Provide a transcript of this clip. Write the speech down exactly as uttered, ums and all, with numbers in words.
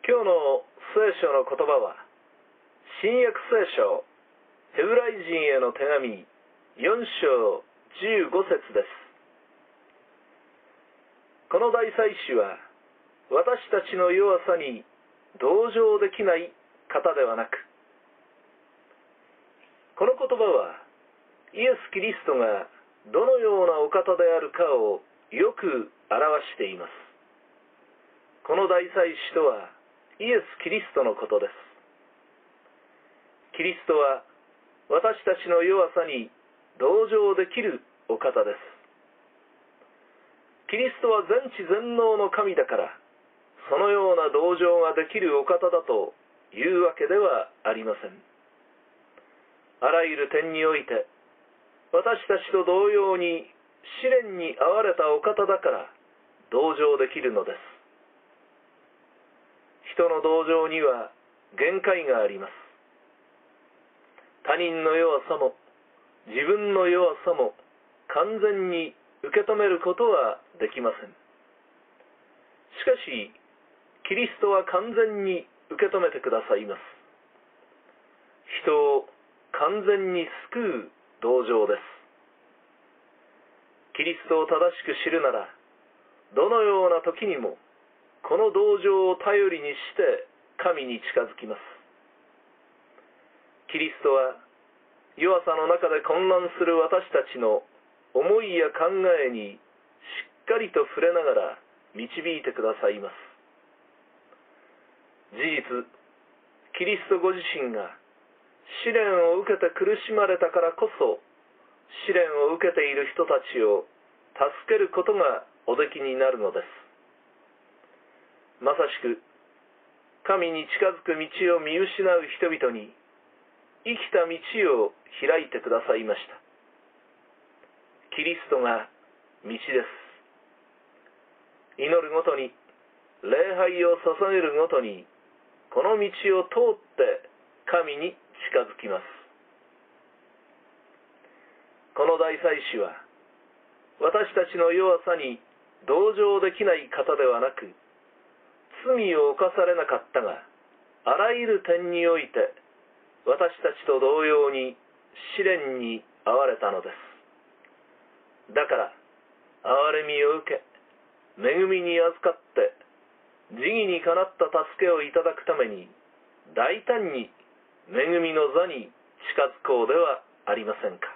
今日の聖書の言葉は、新約聖書ヘブライ人への手紙よん章じゅうご節です。この大祭司は私たちの弱さに同情できない方ではなく、この言葉はイエス・キリストがどのようなお方であるかをよく表しています。この大祭司とはイエス・キリストのことです。キリストは私たちの弱さに同情できるお方です。キリストは全知全能の神だから、そのような同情ができるお方だというわけではありません。あらゆる点において、私たちと同様に試練に遭われたお方だから同情できるのです。人の同情には限界があります。他人の弱さも自分の弱さも完全に受け止めることはできません。しかし、キリストは完全に受け止めてくださいます。人を完全に救う同情です。キリストを正しく知るなら、どのような時にもこの同情を頼りにして神に近づきます。キリストは弱さの中で混乱する私たちの思いや考えにしっかりと触れながら導いてくださいます。事実、キリストご自身が試練を受けて苦しまれたからこそ、試練を受けている人たちを助けることがおできになるのです。まさしく、神に近づく道を見失う人々に、生きた道を開いてくださいました。キリストが道です。祈るごとに、礼拝を捧げるごとに、この道を通って神に近づきます。この大祭司は、私たちの弱さに同情できない方ではなく、罪を犯されなかったが、あらゆる点において、私たちと同様に試練に遭われたのです。だから、憐れみを受け、恵みに預かって、慈義にかなった助けをいただくために、大胆に恵みの座に近づこうではありませんか。